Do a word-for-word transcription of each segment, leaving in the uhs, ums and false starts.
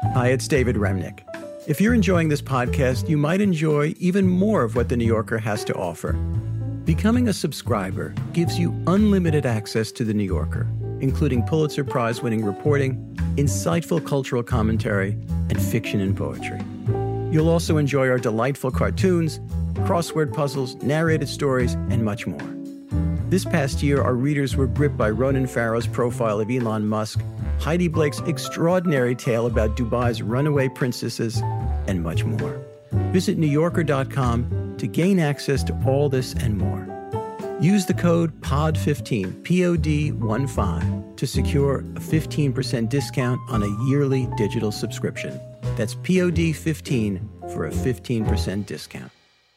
Hi, it's David Remnick. If you're enjoying this podcast, you might enjoy even more of what The New Yorker has to offer. Becoming a subscriber gives you unlimited access to The New Yorker, including Pulitzer Prize-winning reporting, insightful cultural commentary, and fiction and poetry. You'll also enjoy our delightful cartoons, crossword puzzles, narrated stories, and much more. This past year, our readers were gripped by Ronan Farrow's profile of Elon Musk, Heidi Blake's extraordinary tale about Dubai's runaway princesses, and much more. Visit New Yorker dot com to gain access to all this and more. Use the code P O D fifteen, P O D fifteen, to secure a fifteen percent discount on a yearly digital subscription. That's P O D fifteen for a fifteen percent discount.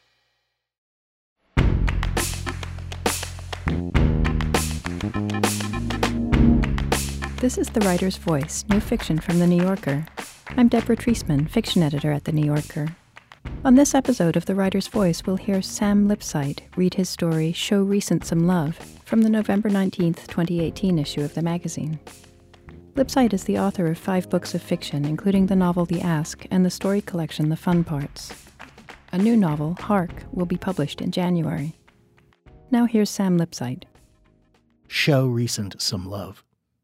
This is The Writer's Voice, new fiction from The New Yorker. I'm Deborah Treisman, fiction editor at The New Yorker. On this episode of The Writer's Voice, we'll hear Sam Lipsyte read his story, Show Recent Some Love, from the November nineteenth, twenty eighteen issue of the magazine. Lipsyte is the author of five books of fiction, including the novel The Ask and the story collection The Fun Parts. A new novel, Hark, will be published in January. Now here's Sam Lipsyte. Show Recent Some Love.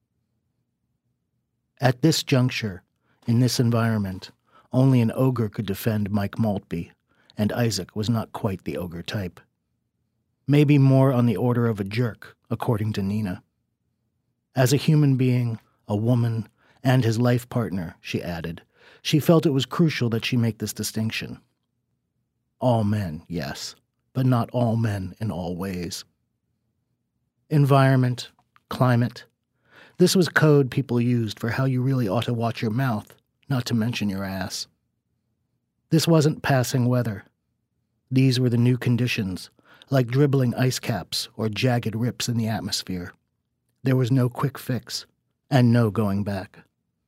At this juncture, in this environment, only an ogre could defend Mike Maltby, and Isaac was not quite the ogre type. Maybe more on the order of a jerk, according to Nina. As a human being, a woman, and his life partner, she added, she felt it was crucial that she make this distinction. All men, yes, but not all men in all ways. Environment, climate. This was code people used for how you really ought to watch your mouth, not to mention your ass. This wasn't passing weather. These were the new conditions, like dribbling ice caps or jagged rips in the atmosphere. There was no quick fix, and no going back.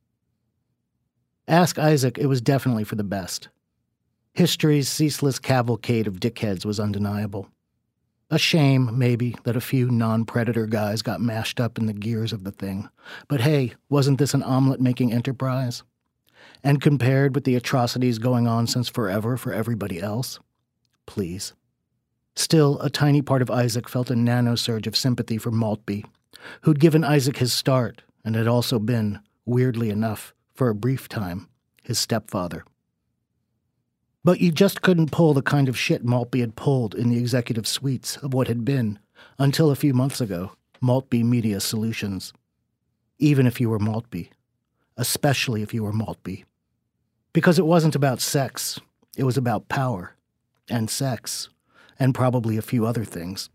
Ask Isaac, it was definitely for the best. History's ceaseless cavalcade of dickheads was undeniable. A shame, maybe, that a few non-predator guys got mashed up in the gears of the thing. But hey, wasn't this an omelet-making enterprise? And compared with the atrocities going on since forever for everybody else? Please. Still, a tiny part of Isaac felt a nano-surge of sympathy for Maltby, who'd given Isaac his start and had also been, weirdly enough, for a brief time, his stepfather. But you just couldn't pull the kind of shit Maltby had pulled in the executive suites of what had been, until a few months ago, Maltby Media Solutions. Even if you were Maltby. Especially if you were Maltby. Because it wasn't about sex. It was about power. And sex. And probably a few other things.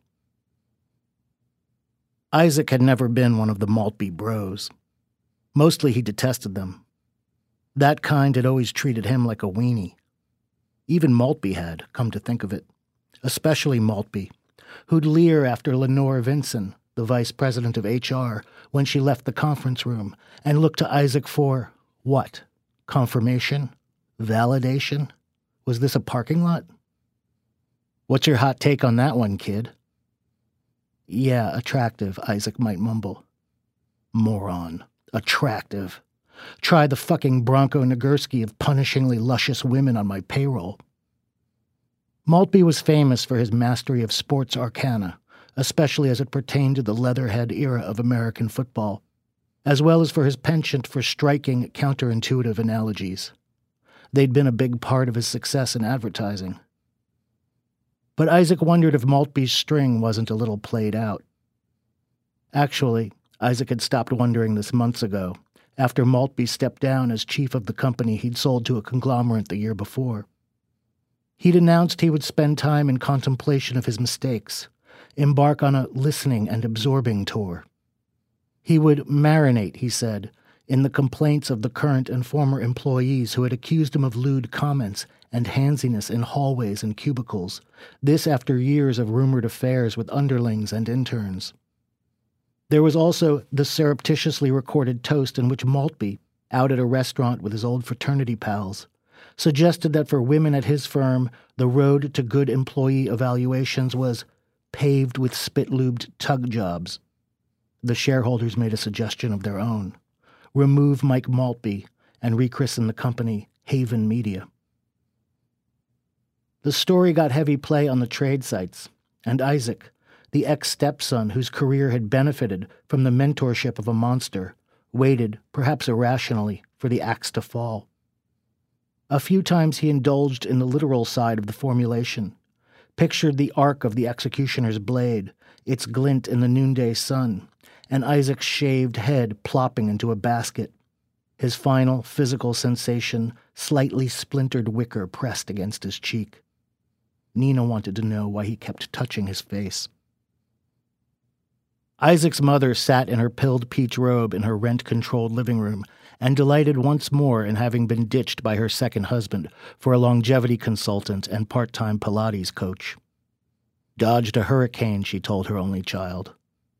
Isaac had never been one of the Maltby bros. Mostly he detested them. That kind had always treated him like a weenie. Even Maltby had, come to think of it. Especially Maltby, who'd leer after Lenore Vinson, the vice president of H R, when she left the conference room, and look to Isaac for, what? Confirmation? Validation? Was this a parking lot? What's your hot take on that one, kid? Yeah, attractive, Isaac might mumble. Moron. Attractive. Try the fucking Bronco Nagurski of punishingly luscious women on my payroll. Maltby was famous for his mastery of sports arcana, especially as it pertained to the leatherhead era of American football, as well as for his penchant for striking, counterintuitive analogies. They'd been a big part of his success in advertising. But Isaac wondered if Maltby's string wasn't a little played out. Actually, Isaac had stopped wondering this months ago, after Maltby stepped down as chief of the company he'd sold to a conglomerate the year before. He'd announced he would spend time in contemplation of his mistakes, embark on a listening and absorbing tour. He would marinate, he said, in the complaints of the current and former employees who had accused him of lewd comments and handsiness in hallways and cubicles, this after years of rumored affairs with underlings and interns. There was also the surreptitiously recorded toast in which Maltby, out at a restaurant with his old fraternity pals, suggested that for women at his firm, the road to good employee evaluations was paved with spit-lubed tug jobs. The shareholders made a suggestion of their own. Remove Mike Maltby and rechristened the company Haven Media. The story got heavy play on the trade sites, and Isaac, the ex-stepson whose career had benefited from the mentorship of a monster, waited, perhaps irrationally, for the axe to fall. A few times he indulged in the literal side of the formulation, pictured the arc of the executioner's blade, its glint in the noonday sun, and Isaac's shaved head plopping into a basket, his final physical sensation slightly splintered wicker pressed against his cheek. Nina wanted to know why he kept touching his face. Isaac's mother sat in her pilled peach robe in her rent-controlled living room and delighted once more in having been ditched by her second husband for a longevity consultant and part-time Pilates coach. Dodged a hurricane, she told her only child.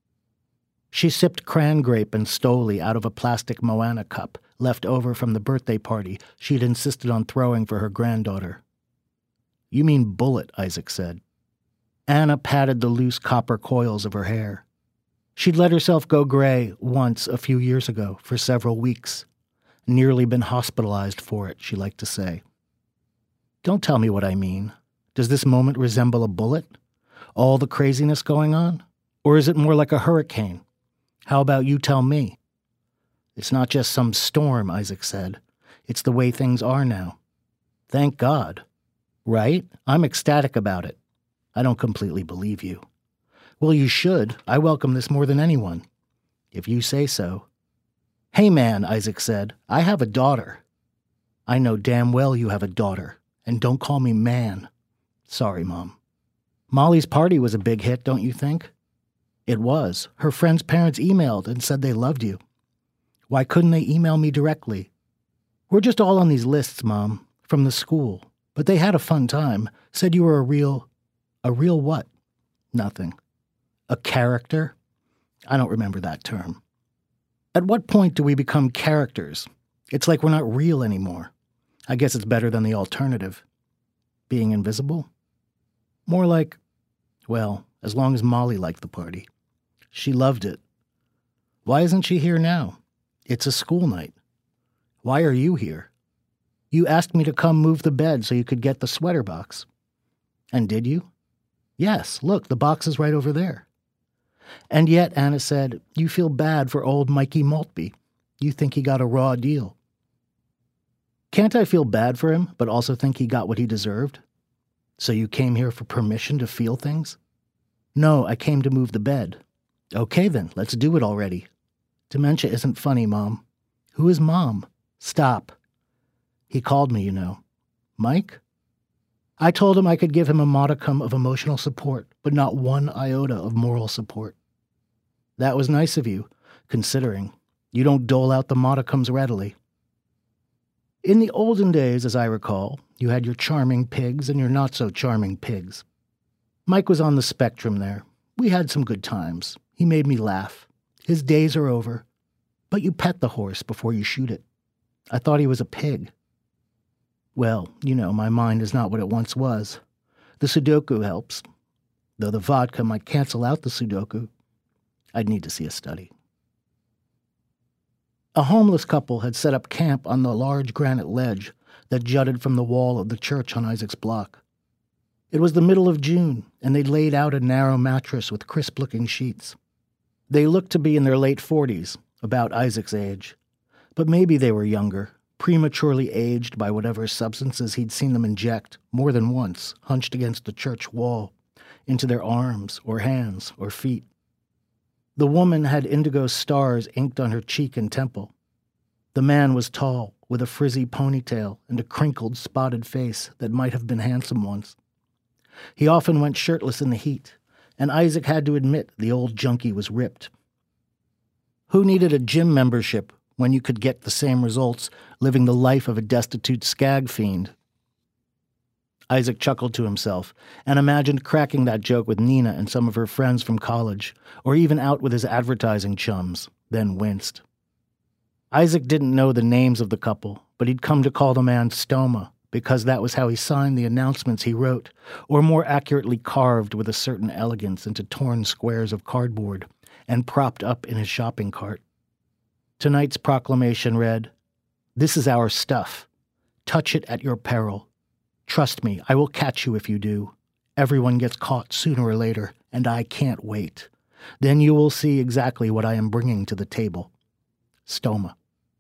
She sipped cran-grape and Stoli out of a plastic Moana cup left over from the birthday party she'd insisted on throwing for her granddaughter. "You mean bullet," Isaac said. Anna patted the loose copper coils of her hair. She'd let herself go gray once a few years ago for several weeks. Nearly been hospitalized for it, she liked to say. "Don't tell me what I mean. Does this moment resemble a bullet? All the craziness going on? Or is it more like a hurricane? How about you tell me?" "It's not just some storm," Isaac said. "It's the way things are now." "Thank God." "Right? I'm ecstatic about it." "I don't completely believe you." "Well, you should. I welcome this more than anyone." "If you say so." "Hey, man," Isaac said, "I have a daughter." "I know damn well you have a daughter, and don't call me man." "Sorry, Mom." "Molly's party was a big hit, don't you think?" "It was. Her friend's parents emailed and said they loved you." "Why couldn't they email me directly?" "We're just all on these lists, Mom, from the school. But they had a fun time. Said you were a real... A real what?" "Nothing." "A character?" "I don't remember that term." At what point do we become characters? It's like we're not real anymore. I guess it's better than the alternative. Being invisible? More like, well, as long as Molly liked the party. She loved it. Why isn't she here now? It's a school night. Why are you here? You asked me to come move the bed so you could get the sweater box. And did you? Yes, look, the box is right over there. And yet, Anna said, you feel bad for old Mikey Maltby. You think he got a raw deal. Can't I feel bad for him, but also think he got what he deserved? So you came here for permission to feel things? No, I came to move the bed. Okay then, let's do it already. Dementia isn't funny, Mom. Who is Mom? Stop. He called me, you know. Mike? I told him I could give him a modicum of emotional support, but not one iota of moral support. That was nice of you, considering. You don't dole out the modicums readily. In the olden days, as I recall, you had your charming pigs and your not-so-charming pigs. Mike was on the spectrum there. We had some good times. He made me laugh. His days are over. But you pet the horse before you shoot it. I thought he was a pig. Well, you know, my mind is not what it once was. The Sudoku helps. Though the vodka might cancel out the Sudoku. I'd need to see a study. A homeless couple had set up camp on the large granite ledge that jutted from the wall of the church on Isaac's block. It was the middle of June, and they'd laid out a narrow mattress with crisp-looking sheets. They looked to be in their late forties, about Isaac's age. But maybe they were younger, prematurely aged by whatever substances he'd seen them inject, more than once, hunched against the church wall, into their arms or hands or feet. The woman had indigo stars inked on her cheek and temple. The man was tall, with a frizzy ponytail and a crinkled, spotted face that might have been handsome once. He often went shirtless in the heat, and Isaac had to admit the old junkie was ripped. Who needed a gym membership when you could get the same results living the life of a destitute skag fiend? Isaac chuckled to himself and imagined cracking that joke with Nina and some of her friends from college, or even out with his advertising chums, then winced. Isaac didn't know the names of the couple, but he'd come to call the man Stoma, because that was how he signed the announcements he wrote, or more accurately carved with a certain elegance into torn squares of cardboard and propped up in his shopping cart. Tonight's proclamation read, This is our stuff. Touch it at your peril. Trust me, I will catch you if you do. Everyone gets caught sooner or later, and I can't wait. Then you will see exactly what I am bringing to the table. Stoma.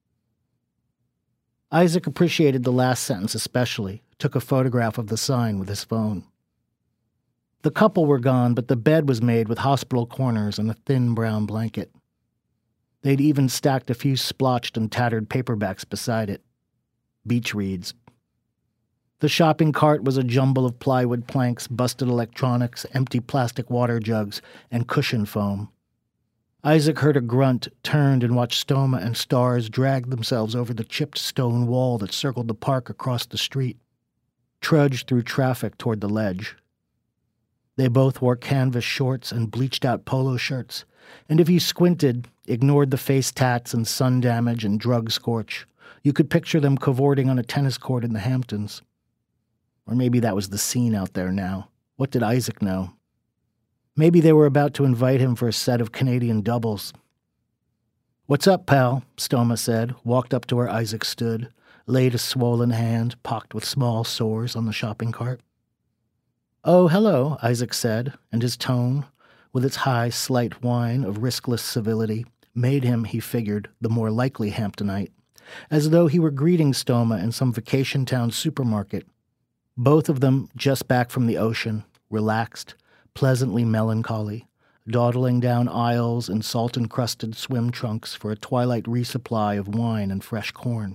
Isaac appreciated the last sentence especially, took a photograph of the sign with his phone. The couple were gone, but the bed was made with hospital corners and a thin brown blanket. They'd even stacked a few splotched and tattered paperbacks beside it. Beach reads. The shopping cart was a jumble of plywood planks, busted electronics, empty plastic water jugs, and cushion foam. Isaac heard a grunt, turned and watched Stoma and Stars drag themselves over the chipped stone wall that circled the park across the street, trudged through traffic toward the ledge. They both wore canvas shorts and bleached-out polo shirts, and if you squinted, ignored the face tats and sun damage and drug scorch, you could picture them cavorting on a tennis court in the Hamptons. Or maybe that was the scene out there now. What did Isaac know? Maybe they were about to invite him for a set of Canadian doubles. "What's up, pal?" Stoma said, walked up to where Isaac stood, laid a swollen hand, pocked with small sores, on the shopping cart. "Oh, hello," Isaac said, and his tone, with its high, slight whine of riskless civility, made him, he figured, the more likely Hamptonite, as though he were greeting Stoma in some vacation town supermarket. Both of them just back from the ocean, relaxed, pleasantly melancholy, dawdling down aisles in salt-encrusted swim trunks for a twilight resupply of wine and fresh corn.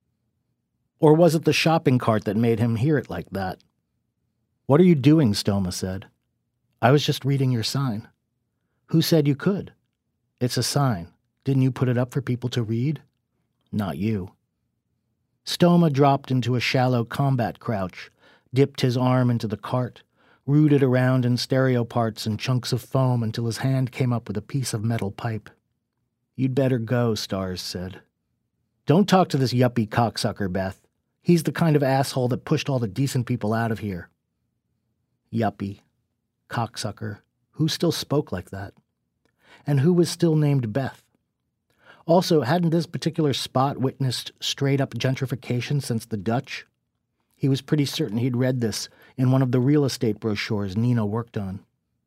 Or was it the shopping cart that made him hear it like that? "What are you doing?" Stoma said. "I was just reading your sign." "Who said you could?" "It's a sign. Didn't you put it up for people to read?" "Not you." Stoma dropped into a shallow combat crouch, dipped his arm into the cart, rooted around in stereo parts and chunks of foam until his hand came up with a piece of metal pipe. "You'd better go," Stars said. "Don't talk to this yuppie cocksucker, Beth. He's the kind of asshole that pushed all the decent people out of here." Yuppie. Cocksucker. Who still spoke like that? And who was still named Beth? Also, hadn't this particular spot witnessed straight-up gentrification since the Dutch? He was pretty certain he'd read this in one of the real estate brochures Nina worked on.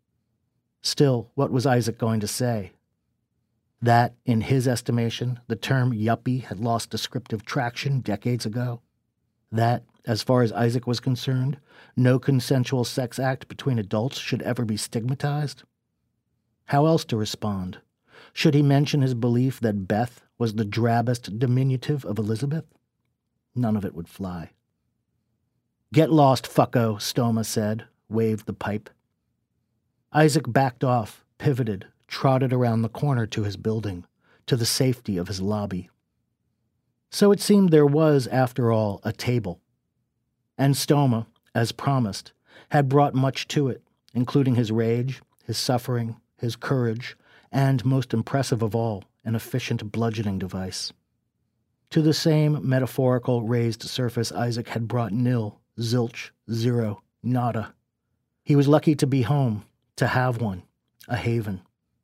Still, what was Isaac going to say? That, in his estimation, the term yuppie had lost descriptive traction decades ago? That, as far as Isaac was concerned, no consensual sex act between adults should ever be stigmatized? How else to respond? Should he mention his belief that Beth was the drabbest diminutive of Elizabeth? None of it would fly. "Get lost, fucko," Stoma said, waved the pipe. Isaac backed off, pivoted, trotted around the corner to his building, to the safety of his lobby. So it seemed there was, after all, a table. And Stoma, as promised, had brought much to it, including his rage, his suffering, his courage, and, most impressive of all, an efficient bludgeoning device. To the same metaphorical raised surface Isaac had brought nil, zilch, zero, nada. He was lucky to be home, to have one, a haven.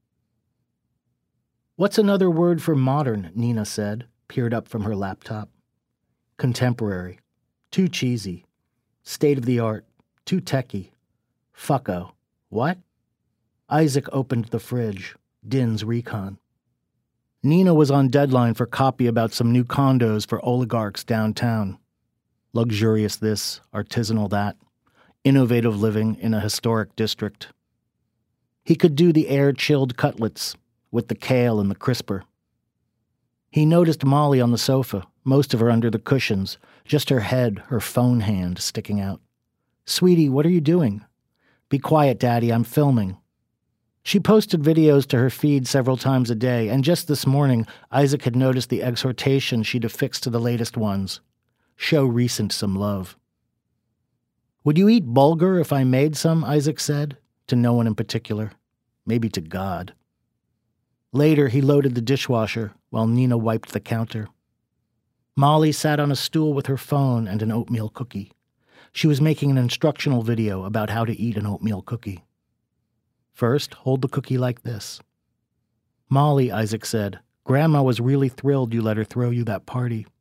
"What's another word for modern?" Nina said, peered up from her laptop. "Contemporary. Too cheesy. State-of-the-art. Too techy. Fucko. What?" Isaac opened the fridge. Din's recon. Nina was on deadline for copy about some new condos for oligarchs downtown. Luxurious this, artisanal that. Innovative living in a historic district. He could do the air-chilled cutlets, with the kale and the crisper. He noticed Molly on the sofa, most of her under the cushions, just her head, her phone hand sticking out. "Sweetie, what are you doing?" "Be quiet, Daddy, I'm filming." She posted videos to her feed several times a day, and just this morning, Isaac had noticed the exhortation she'd affixed to the latest ones. Show recent some love. "Would you eat bulgur if I made some?" Isaac said, to no one in particular. Maybe to God. Later, he loaded the dishwasher while Nina wiped the counter. Molly sat on a stool with her phone and an oatmeal cookie. She was making an instructional video about how to eat an oatmeal cookie. "First, hold the cookie like this." "Molly," Isaac said, "Grandma was really thrilled you let her throw you that party."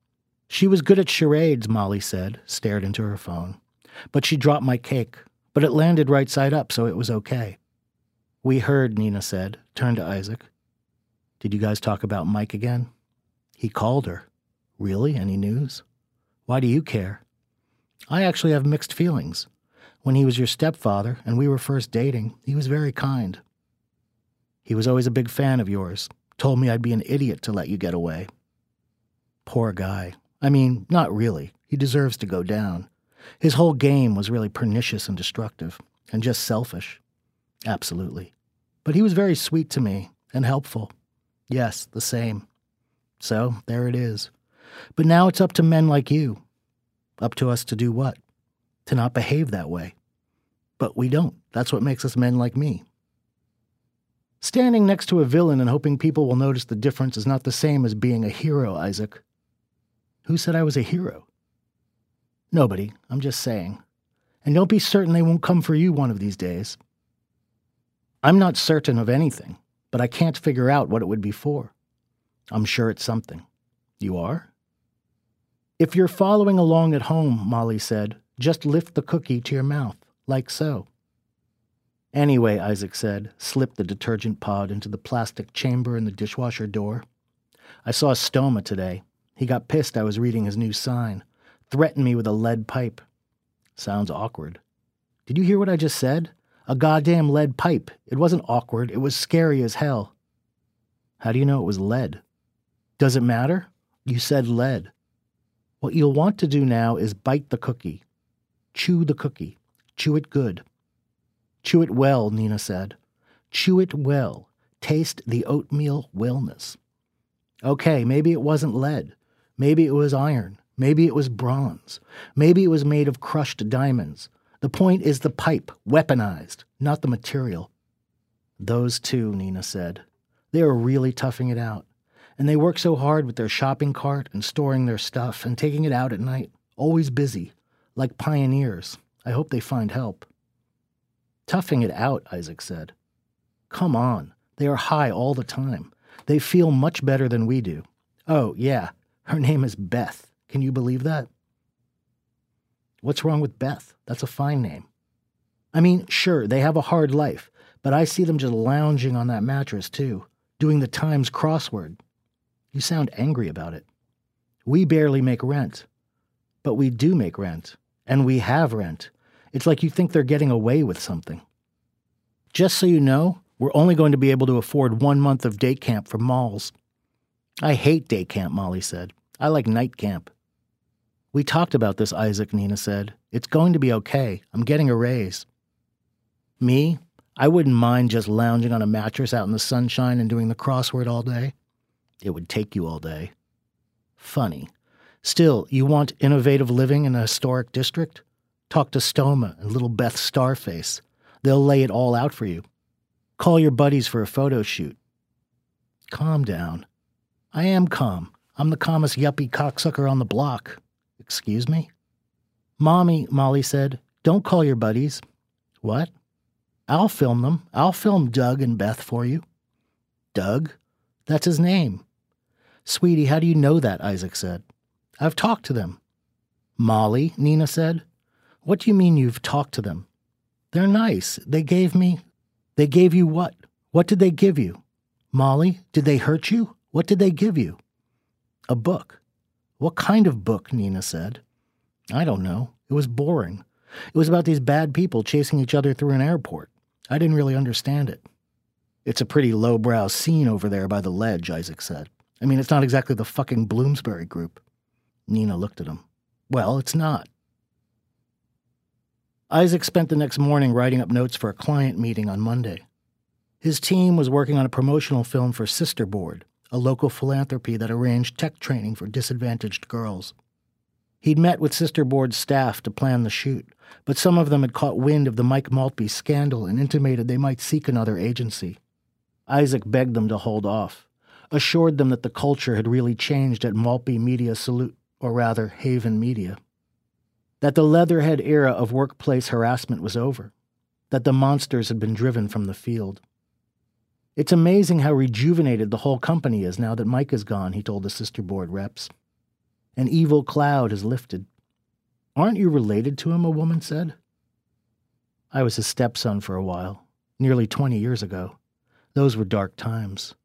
She was good at charades, Molly said, stared into her phone. But she dropped my cake, but it landed right side up, so it was okay. We heard, Nina said, turned to Isaac. Did you guys talk about Mike again? He called her. Really? Any news? Why do you care? I actually have mixed feelings. When he was your stepfather and we were first dating, he was very kind. He was always a big fan of yours. Told me I'd be an idiot to let you get away. Poor guy. I mean, not really. He deserves to go down. His whole game was really pernicious and destructive, and just selfish. Absolutely. But he was very sweet to me, and helpful. Yes, the same. So, there it is. But now it's up to men like you. Up to us to do what? To not behave that way. But we don't. That's what makes us men like me. Standing next to a villain and hoping people will notice the difference is not the same as being a hero, Isaac. Who said I was a hero? Nobody. I'm just saying. And don't be certain they won't come for you one of these days. I'm not certain of anything, but I can't figure out what it would be for. I'm sure it's something. You are? If you're following along at home, Molly said, just lift the cookie to your mouth, like so. Anyway, Isaac said, slipped the detergent pod into the plastic chamber in the dishwasher door. I saw Stoma today. He got pissed I was reading his new sign. Threatened me with a lead pipe. Sounds awkward. Did you hear what I just said? A goddamn lead pipe. It wasn't awkward. It was scary as hell. How do you know it was lead? Does it matter? You said lead. What you'll want to do now is bite the cookie. Chew the cookie. Chew it good. Chew it well, Nina said. Chew it well. Taste the oatmeal wellness. Okay, maybe it wasn't lead. Maybe it was iron. Maybe it was bronze. Maybe it was made of crushed diamonds. The point is the pipe, weaponized, not the material. Those two, Nina said. They are really toughing it out. And they work so hard with their shopping cart and storing their stuff and taking it out at night. Always busy. Like pioneers. I hope they find help. Toughing it out, Isaac said. Come on. They are high all the time. They feel much better than we do. Oh, yeah. Her name is Beth. Can you believe that? What's wrong with Beth? That's a fine name. I mean, sure, they have a hard life, but I see them just lounging on that mattress, too, doing the Times crossword. You sound angry about it. We barely make rent. But we do make rent. And we have rent. It's like you think they're getting away with something. Just so you know, we're only going to be able to afford one month of day camp for malls. I hate day camp, Molly said. I like night camp. We talked about this, Isaac, Nina said. It's going to be okay. I'm getting a raise. Me? I wouldn't mind just lounging on a mattress out in the sunshine and doing the crossword all day. It would take you all day. Funny. Still, you want innovative living in a historic district? Talk to Stoma and little Beth Starface. They'll lay it all out for you. Call your buddies for a photo shoot. Calm down. I am calm. I'm the calmest yuppie cocksucker on the block. Excuse me? Mommy, Molly said, don't call your buddies. What? I'll film them. I'll film Doug and Beth for you. Doug? That's his name. Sweetie, how do you know that? Isaac said. I've talked to them. Molly, Nina said. What do you mean you've talked to them? They're nice. They gave me... They gave you what? What did they give you? Molly, did they hurt you? What did they give you? A book. What kind of book? Nina said. I don't know. It was boring. It was about these bad people chasing each other through an airport. I didn't really understand it. It's a pretty lowbrow scene over there by the ledge, Isaac said. I mean, it's not exactly the fucking Bloomsbury Group. Nina looked at him. Well, it's not. Isaac spent the next morning writing up notes for a client meeting on Monday. His team was working on a promotional film for Sisterboard, a local philanthropy that arranged tech training for disadvantaged girls. He'd met with Sisterboard's staff to plan the shoot, but some of them had caught wind of the Mike Maltby scandal and intimated they might seek another agency. Isaac begged them to hold off, assured them that the culture had really changed at Maltby Media Salute, or rather, Haven Media. That the Leatherhead era of workplace harassment was over, that the monsters had been driven from the field. It's amazing how rejuvenated the whole company is now that Mike is gone, he told the Sisterboard reps. An evil cloud has lifted. Aren't you related to him, a woman said. I was his stepson for a while, nearly twenty years ago. Those were dark times.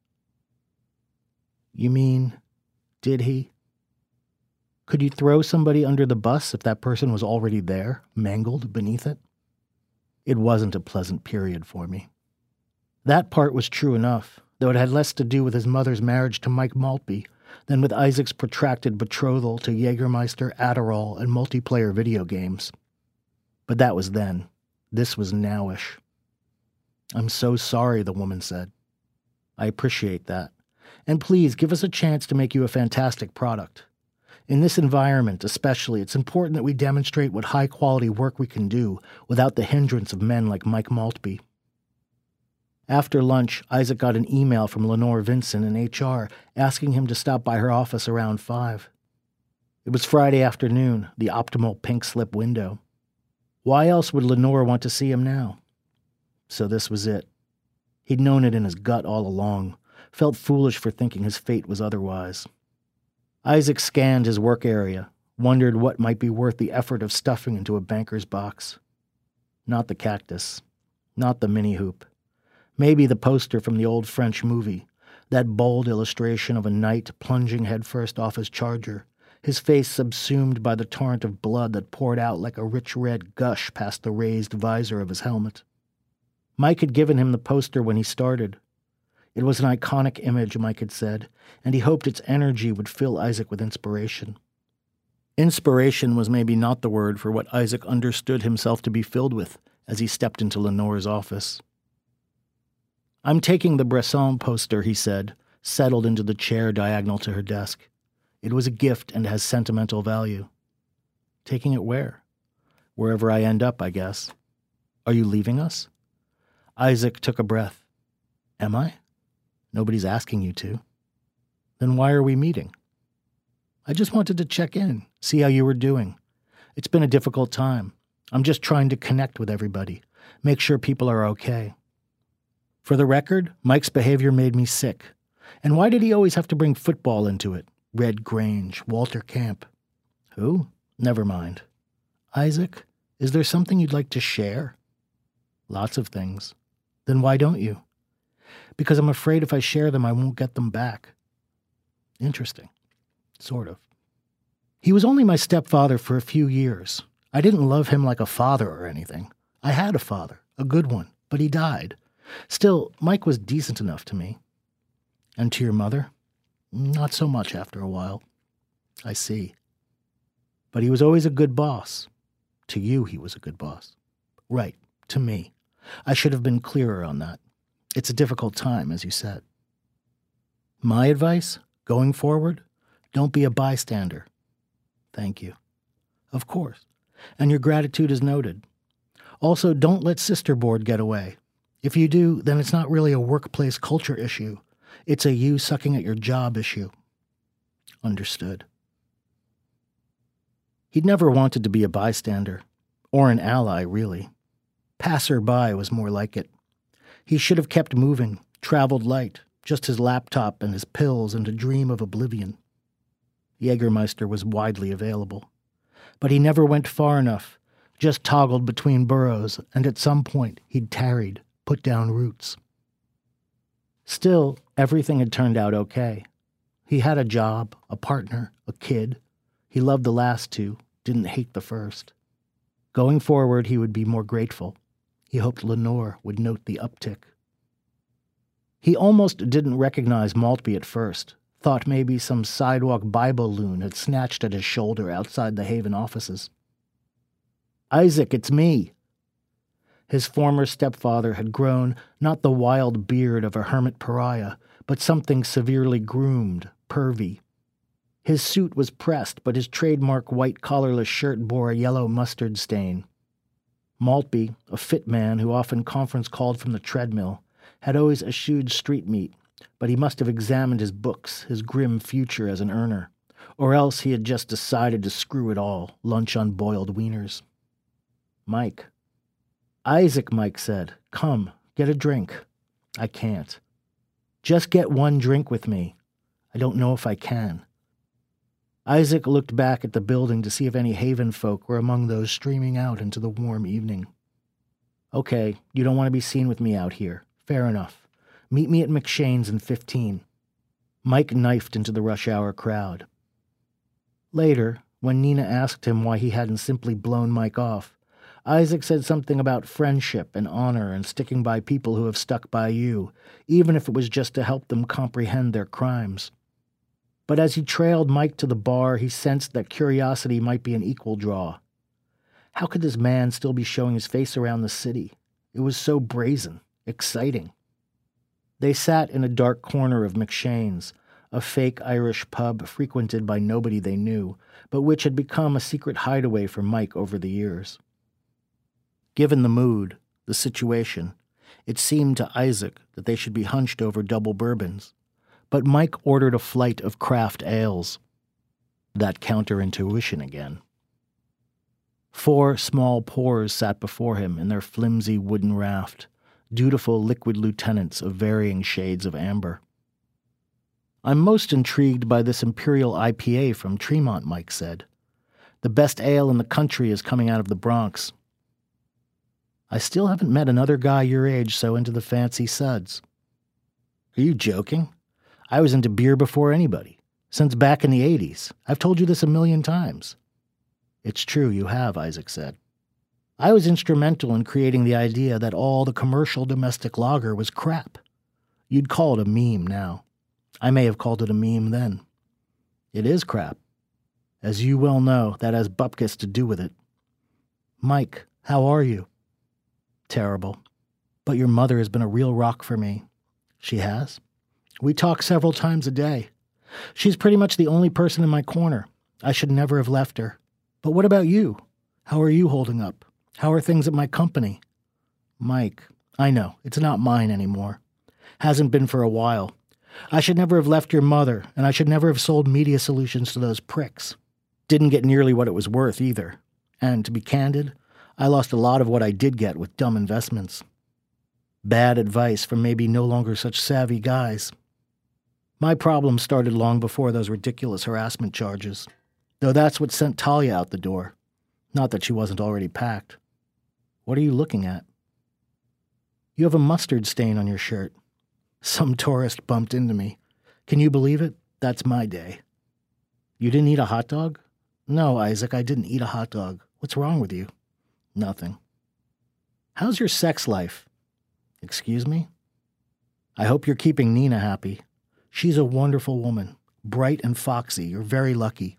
You mean, did he? Could you throw somebody under the bus if that person was already there, mangled beneath it? It wasn't a pleasant period for me. That part was true enough, though it had less to do with his mother's marriage to Mike Maltby than with Isaac's protracted betrothal to Jägermeister, Adderall, and multiplayer video games. But that was then. This was nowish. I'm so sorry, the woman said. I appreciate that. And please give us a chance to make you a fantastic product. In this environment especially, it's important that we demonstrate what high-quality work we can do without the hindrance of men like Mike Maltby. After lunch, Isaac got an email from Lenore Vinson in H R asking him to stop by her office around five. It was Friday afternoon, the optimal pink slip window. Why else would Lenore want to see him now? So this was it. He'd known it in his gut all along, felt foolish for thinking his fate was otherwise. Isaac scanned his work area, wondered what might be worth the effort of stuffing into a banker's box. Not the cactus. Not the mini-hoop. Maybe the poster from the old French movie, that bold illustration of a knight plunging headfirst off his charger, his face subsumed by the torrent of blood that poured out like a rich red gush past the raised visor of his helmet. Mike had given him the poster when he started. It was an iconic image, Mike had said, and he hoped its energy would fill Isaac with inspiration. Inspiration was maybe not the word for what Isaac understood himself to be filled with as he stepped into Lenore's office. I'm taking the Bresson poster, he said, settled into the chair diagonal to her desk. It was a gift and has sentimental value. Taking it where? Wherever I end up, I guess. Are you leaving us? Isaac took a breath. Am I? Nobody's asking you to. Then why are we meeting? I just wanted to check in, see how you were doing. It's been a difficult time. I'm just trying to connect with everybody, make sure people are okay. For the record, Mike's behavior made me sick. And why did he always have to bring football into it? Red Grange, Walter Camp. Who? Never mind. Isaac, is there something you'd like to share? Lots of things. Then why don't you? Because I'm afraid if I share them, I won't get them back. Interesting. Sort of. He was only my stepfather for a few years. I didn't love him like a father or anything. I had a father, a good one, but he died. Still, Mike was decent enough to me. And to your mother? Not so much after a while. I see. But he was always a good boss. To you, he was a good boss. Right, to me. I should have been clearer on that. It's a difficult time, as you said. My advice, going forward, don't be a bystander. Thank you. Of course. And your gratitude is noted. Also, don't let Sisterboard get away. If you do, then it's not really a workplace culture issue. It's a you sucking at your job issue. Understood. He'd never wanted to be a bystander, or an ally, really. Passer-by was more like it. He should have kept moving, traveled light, just his laptop and his pills and a dream of oblivion. Jägermeister was widely available. But he never went far enough, just toggled between boroughs, and at some point he'd tarried, put down roots. Still, everything had turned out okay. He had a job, a partner, a kid. He loved the last two, didn't hate the first. Going forward, he would be more grateful. He hoped Lenore would note the uptick. He almost didn't recognize Maltby at first, thought maybe some sidewalk Bible loon had snatched at his shoulder outside the Haven offices. Isaac, it's me. His former stepfather had grown not the wild beard of a hermit pariah, but something severely groomed, pervy. His suit was pressed, but his trademark white collarless shirt bore a yellow mustard stain. Maltby, a fit man who often conference-called from the treadmill, had always eschewed street meat, but he must have examined his books, his grim future as an earner, or else he had just decided to screw it all, lunch on boiled wieners. Mike. Isaac, Mike said. Come, get a drink. I can't. Just get one drink with me. I don't know if I can. Isaac looked back at the building to see if any Haven folk were among those streaming out into the warm evening. Okay, you don't want to be seen with me out here. Fair enough. Meet me at McShane's in fifteen. Mike knifed into the rush hour crowd. Later, when Nina asked him why he hadn't simply blown Mike off, Isaac said something about friendship and honor and sticking by people who have stuck by you, even if it was just to help them comprehend their crimes. But as he trailed Mike to the bar, he sensed that curiosity might be an equal draw. How could this man still be showing his face around the city? It was so brazen, exciting. They sat in a dark corner of McShane's, a fake Irish pub frequented by nobody they knew, but which had become a secret hideaway for Mike over the years. Given the mood, the situation, it seemed to Isaac that they should be hunched over double bourbons, but Mike ordered a flight of craft ales. That counterintuition again. Four small pours sat before him in their flimsy wooden raft, dutiful liquid lieutenants of varying shades of amber. I'm most intrigued by this Imperial I P A from Tremont, Mike said. The best ale in the country is coming out of the Bronx. I still haven't met another guy your age so into the fancy suds. Are you joking? I was into beer before anybody, since back in the eighties. I've told you this a million times. It's true, you have, Isaac said. I was instrumental in creating the idea that all the commercial domestic lager was crap. You'd call it a meme now. I may have called it a meme then. It is crap. As you well know, that has bupkis to do with it. Mike, how are you? Terrible. But your mother has been a real rock for me. She has? We talk several times a day. She's pretty much the only person in my corner. I should never have left her. But what about you? How are you holding up? How are things at my company? Mike, I know, it's not mine anymore. Hasn't been for a while. I should never have left your mother, and I should never have sold Media Solutions to those pricks. Didn't get nearly what it was worth either. And to be candid, I lost a lot of what I did get with dumb investments. Bad advice from maybe no longer such savvy guys. My problem started long before those ridiculous harassment charges, though that's what sent Talia out the door. Not that she wasn't already packed. What are you looking at? You have a mustard stain on your shirt. Some tourist bumped into me. Can you believe it? That's my day. You didn't eat a hot dog? No, Isaac, I didn't eat a hot dog. What's wrong with you? Nothing. How's your sex life? Excuse me? I hope you're keeping Nina happy. She's a wonderful woman, bright and foxy. You're very lucky.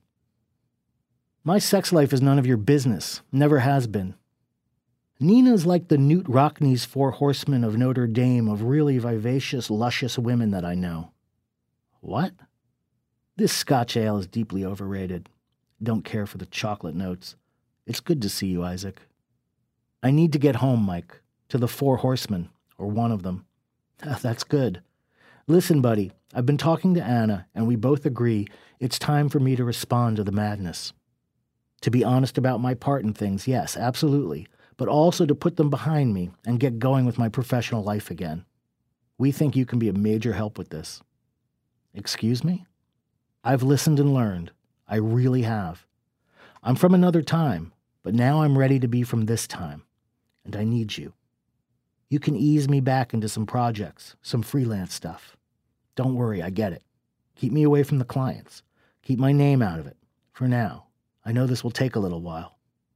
My sex life is none of your business. Never has been. Nina's like the Newt Rockney's Four Horsemen of Notre Dame of really vivacious, luscious women that I know. What? This Scotch ale is deeply overrated. Don't care for the chocolate notes. It's good to see you, Isaac. I need to get home, Mike, to the Four Horsemen, or one of them. That's good. Listen, buddy, I've been talking to Anna, and we both agree it's time for me to respond to the madness. To be honest about my part in things, yes, absolutely, but also to put them behind me and get going with my professional life again. We think you can be a major help with this. Excuse me? I've listened and learned. I really have. I'm from another time, but now I'm ready to be from this time, and I need you. You can ease me back into some projects, some freelance stuff. Don't worry, I get it. Keep me away from the clients. Keep my name out of it. For now. I know this will take a little while.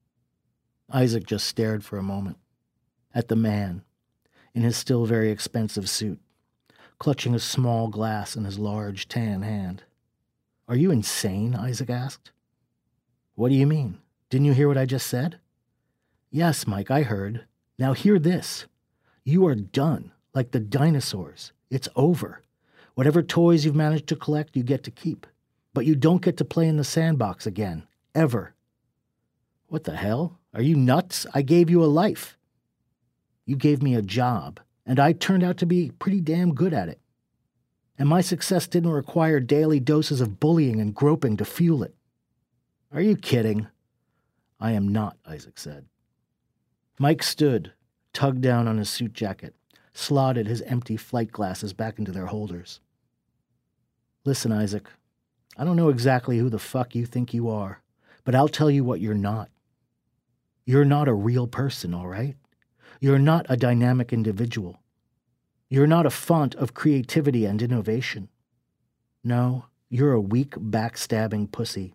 Isaac just stared for a moment. At the man, in his still very expensive suit, clutching a small glass in his large tan hand. Are you insane? Isaac asked. What do you mean? Didn't you hear what I just said? Yes, Mike, I heard. Now hear this. You are done, like the dinosaurs. It's over. Whatever toys you've managed to collect, you get to keep. But you don't get to play in the sandbox again. Ever. What the hell? Are you nuts? I gave you a life. You gave me a job, and I turned out to be pretty damn good at it. And my success didn't require daily doses of bullying and groping to fuel it. Are you kidding? I am not, Isaac said. Mike stood, tugged down on his suit jacket, slotted his empty flight glasses back into their holders. Listen, Isaac, I don't know exactly who the fuck you think you are, but I'll tell you what you're not. You're not a real person, all right? You're not a dynamic individual. You're not a font of creativity and innovation. No, you're a weak, backstabbing pussy.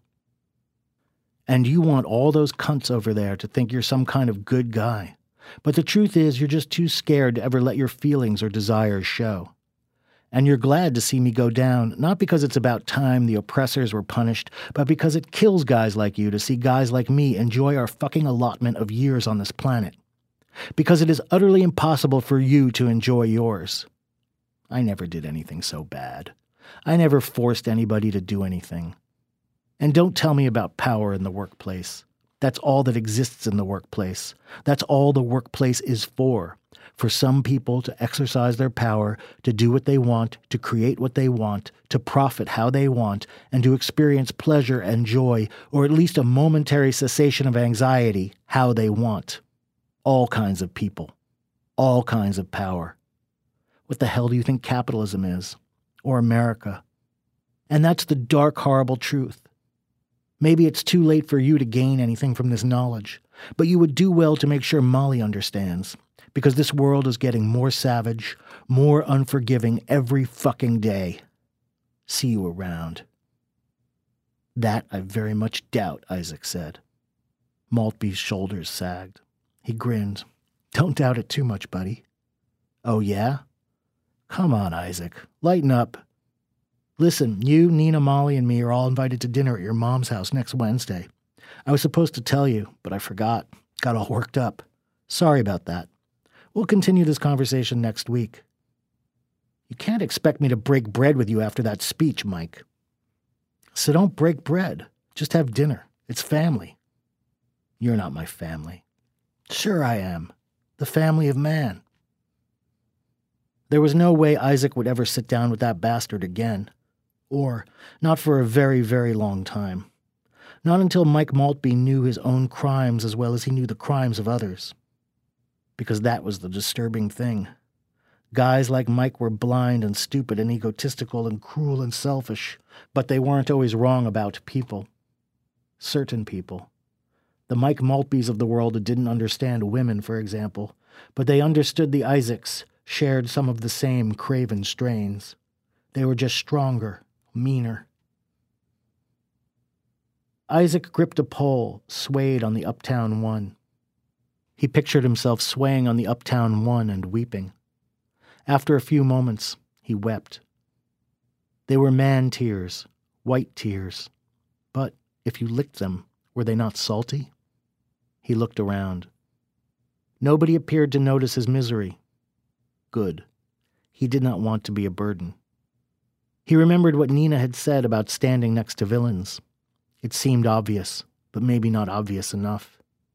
And you want all those cunts over there to think you're some kind of good guy. But the truth is, you're just too scared to ever let your feelings or desires show. And you're glad to see me go down, not because it's about time the oppressors were punished, but because it kills guys like you to see guys like me enjoy our fucking allotment of years on this planet. Because it is utterly impossible for you to enjoy yours. I never did anything so bad. I never forced anybody to do anything. And don't tell me about power in the workplace. That's all that exists in the workplace. That's all the workplace is for. For some people to exercise their power, to do what they want, to create what they want, to profit how they want, and to experience pleasure and joy, or at least a momentary cessation of anxiety, how they want. All kinds of people. All kinds of power. What the hell do you think capitalism is? Or America? And that's the dark, horrible truth. Maybe it's too late for you to gain anything from this knowledge, but you would do well to make sure Molly understands, because this world is getting more savage, more unforgiving every fucking day. See you around. That I very much doubt, Isaac said. Maltby's shoulders sagged. He grinned. Don't doubt it too much, buddy. Oh, yeah? Come on, Isaac. Lighten up. Listen, you, Nina, Molly, and me are all invited to dinner at your mom's house next Wednesday. I was supposed to tell you, but I forgot. Got all worked up. Sorry about that. We'll continue this conversation next week. You can't expect me to break bread with you after that speech, Mike. So don't break bread. Just have dinner. It's family. You're not my family. Sure I am. The family of man. There was no way Isaac would ever sit down with that bastard again. Or, not for a very, very long time. Not until Mike Maltby knew his own crimes as well as he knew the crimes of others. Because that was the disturbing thing. Guys like Mike were blind and stupid and egotistical and cruel and selfish, but they weren't always wrong about people. Certain people. The Mike Maltbys of the world didn't understand women, for example, but they understood the Isaacs, shared some of the same craven strains. They were just stronger, meaner. Isaac gripped a pole, swayed on the Uptown One. He pictured himself swaying on the Uptown One and weeping. After a few moments, he wept. They were man tears, white tears. But if you licked them, were they not salty? He looked around. Nobody appeared to notice his misery. Good. He did not want to be a burden. He remembered what Nina had said about standing next to villains. It seemed obvious, but maybe not obvious enough.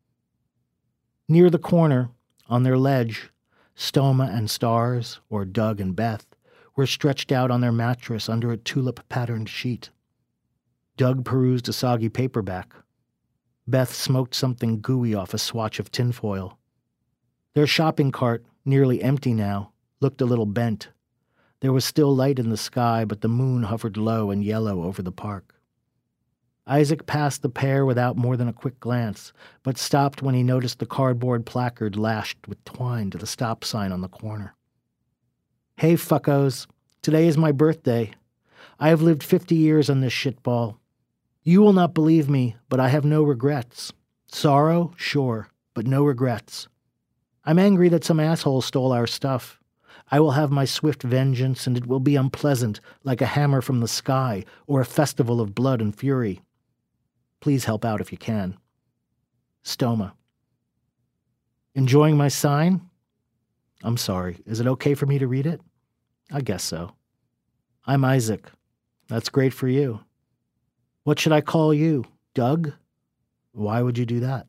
Near the corner, on their ledge, Stoma and Stars, or Doug and Beth, were stretched out on their mattress under a tulip-patterned sheet. Doug perused a soggy paperback. Beth smoked something gooey off a swatch of tinfoil. Their shopping cart, nearly empty now, looked a little bent. There was still light in the sky, but the moon hovered low and yellow over the park. Isaac passed the pair without more than a quick glance, but stopped when he noticed the cardboard placard lashed with twine to the stop sign on the corner. Hey, fuckos. Today is my birthday. I have lived fifty years on this shitball. You will not believe me, but I have no regrets. Sorrow, sure, but no regrets. I'm angry that some asshole stole our stuff. I will have my swift vengeance, and it will be unpleasant, like a hammer from the sky, or a festival of blood and fury. Please help out if you can. Stoma. Enjoying my sign? I'm sorry. Is it okay for me to read it? I guess so. I'm Isaac. That's great for you. What should I call you? Doug? Why would you do that?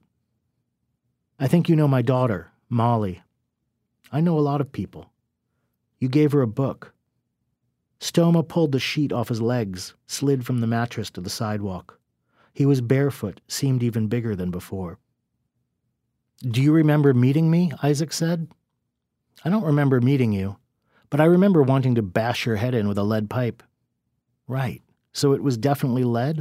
I think you know my daughter, Molly. I know a lot of people. You gave her a book. Stoma pulled the sheet off his legs, slid from the mattress to the sidewalk. He was barefoot, seemed even bigger than before. Do you remember meeting me? Isaac said. I don't remember meeting you, but I remember wanting to bash your head in with a lead pipe. Right. So it was definitely lead?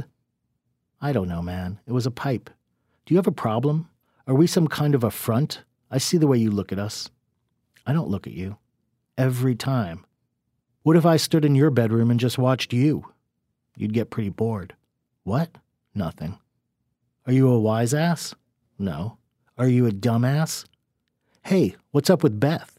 I don't know, man. It was a pipe. Do you have a problem? Are we some kind of affront? I see the way you look at us. I don't look at you. Every time. What if I stood in your bedroom and just watched you? You'd get pretty bored. What? Nothing. Are you a wise ass? No. Are you a dumbass? Hey, what's up with Beth?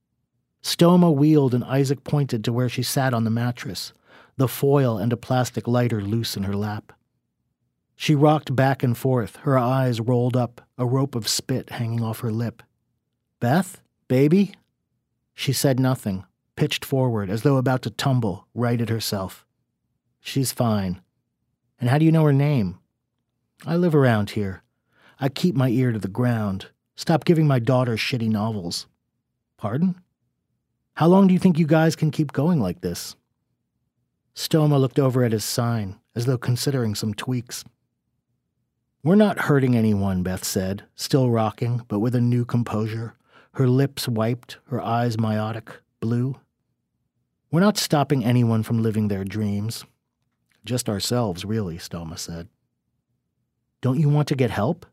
Stoma wheeled and Isaac pointed to where she sat on the mattress, the foil and a plastic lighter loose in her lap. She rocked back and forth, her eyes rolled up, a rope of spit hanging off her lip. Beth? Baby? She said nothing, pitched forward as though about to tumble, righted herself. She's fine. And how do you know her name? I live around here. I keep my ear to the ground. Stop giving my daughter shitty novels. Pardon? How long do you think you guys can keep going like this? Stoma looked over at his sign, as though considering some tweaks. We're not hurting anyone, Beth said, still rocking, but with a new composure, her lips wiped, her eyes myotic, blue. We're not stopping anyone from living their dreams. Just ourselves, really, Stoma said. Don't you want to get help?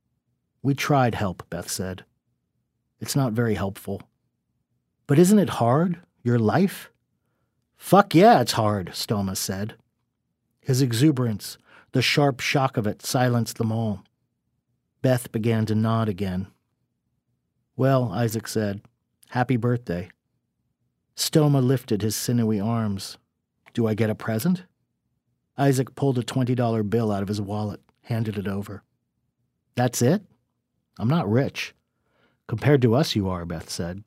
We tried help, Beth said. It's not very helpful. But isn't it hard? Your life? Fuck yeah, it's hard, Stoma said. His exuberance, the sharp shock of it, silenced them all. Beth began to nod again. Well, Isaac said, happy birthday. Stoma lifted his sinewy arms. Do I get a present? Isaac pulled a twenty dollar bill out of his wallet, handed it over. That's it? I'm not rich. Compared to us you are, Beth said.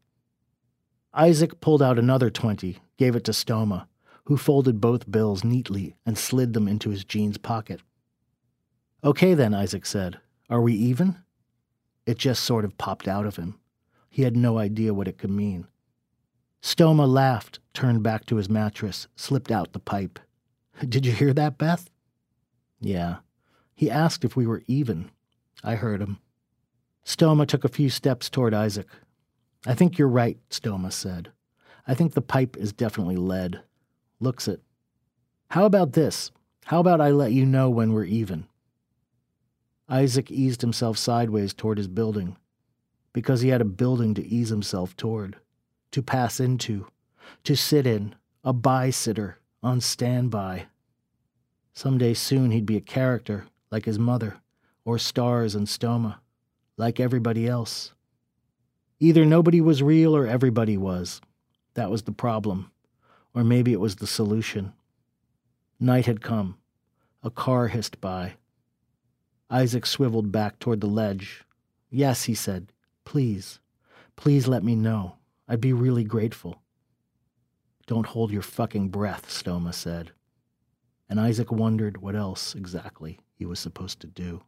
Isaac pulled out another twenty, gave it to Stoma, who folded both bills neatly and slid them into his jeans pocket. Okay then, Isaac said. Are we even? It just sort of popped out of him. He had no idea what it could mean. Stoma laughed, turned back to his mattress, slipped out the pipe. Did you hear that, Beth? Yeah. He asked if we were even. I heard him. Stoma took a few steps toward Isaac. I think you're right, Stoma said. I think the pipe is definitely lead. Looks it. How about this? How about I let you know when we're even? Isaac eased himself sideways toward his building, because he had a building to ease himself toward, to pass into, to sit in, a by-sitter, on standby. Someday soon he'd be a character, like his mother, or Stars and Stoma, like everybody else. Either nobody was real or everybody was. That was the problem. Or maybe it was the solution. Night had come. A car hissed by. Isaac swiveled back toward the ledge. Yes, he said. Please. Please let me know. I'd be really grateful. Don't hold your fucking breath, Stoma said. And Isaac wondered what else exactly he was supposed to do.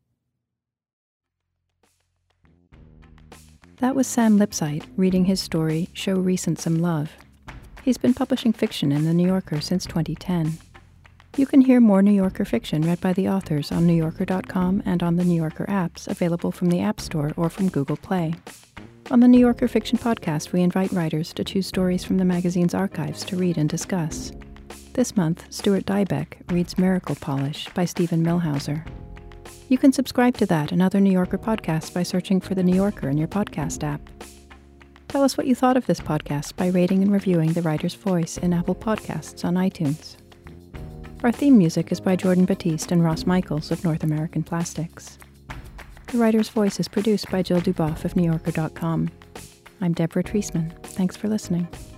That was Sam Lipsyte reading his story, Show Recent Some Love. He's been publishing fiction in The New Yorker since twenty ten. You can hear more New Yorker fiction read by the authors on new yorker dot com and on the New Yorker apps, available from the App Store or from Google Play. On the New Yorker Fiction Podcast, we invite writers to choose stories from the magazine's archives to read and discuss. This month, Stuart Dybek reads Miracle Polish by Stephen Millhauser. You can subscribe to that and other New Yorker podcasts by searching for The New Yorker in your podcast app. Tell us what you thought of this podcast by rating and reviewing The Writer's Voice in Apple Podcasts on iTunes. Our theme music is by Jordan Batiste and Ross Michaels of North American Plastics. The Writer's Voice is produced by Jill Duboff of new yorker dot com. I'm Deborah Treisman. Thanks for listening.